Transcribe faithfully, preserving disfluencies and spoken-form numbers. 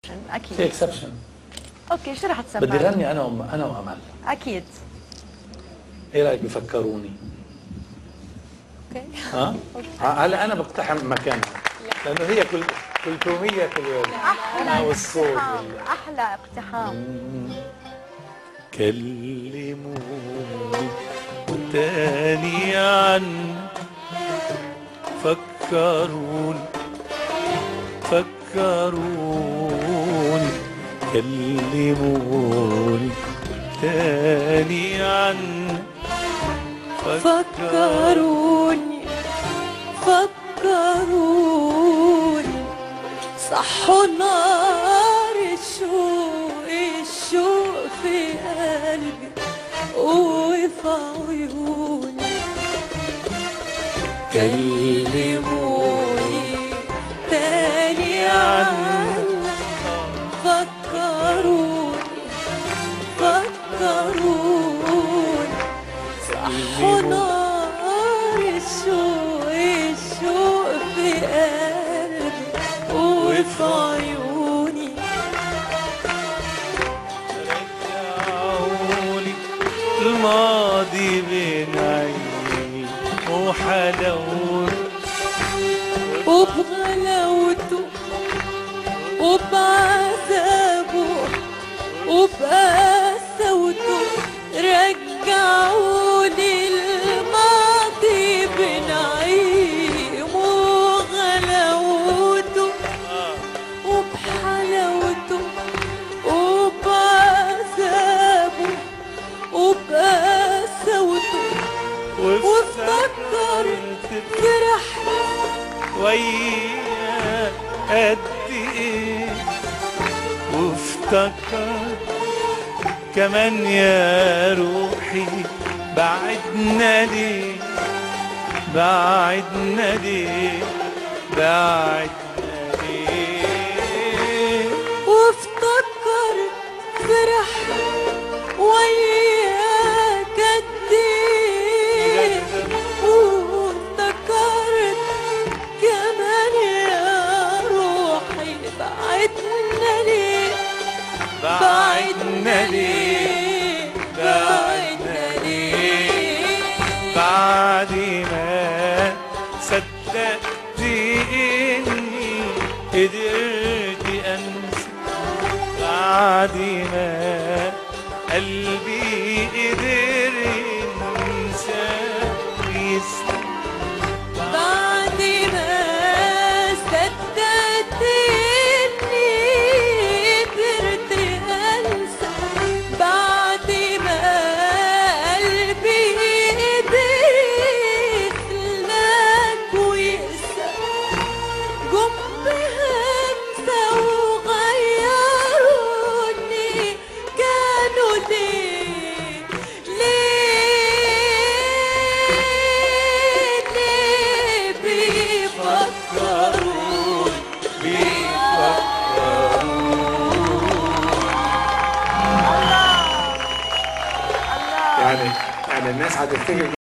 اكيد في اكسبشن. اوكي شو رح تسمع؟ بدي غني انا وم... انا وامل. اكيد. ايه رايك بفكروني؟ اوكي ها؟ هلا انا بقتحم مكانها لانه هي كل كلثوميه كل يوم. احلى والصوت اقتحام، وال... احلى اقتحام. كلموني وتاني عنك، فكروني فكروني كلموني تاني عنك، فكروني فكروني صحوا نار الشوق الشوق في قلبي وفي عيوني. كلموني تاني عنك، فكروني فكروني صحوا نار الشوق الشوق في قلبي وفي عيوني. رجعوني الماضي بين عيني وحلاوته وبغلاوته وبعذابه وبقساوته، رجعوني الماضي بنعيم وغلاوته وبحلاوته وبعذابه وبقساوته. وافتكرت فرحت وياك قد ايه، وافتكرت كمان يا روحي بعدنا ليه بعدنا ليه بعدنا ليه. وافتكرت فرحت وياك قد ايه، وافتكرت كمان يا روحي بعدنا ليه بعدنا ليه بعدنا ليه. بعد ما صدقت اني قدرت انسى، بعد ما قلبي قدر ينسى يسلم، بعد ما صدقت اني قدرت انسى، بعد ما قلبي قدر يسلك ويقسى، جم هنسى وغيروني. كانوا ليه ليه ليه بيفكروني يعني يعني الناس هتفتكر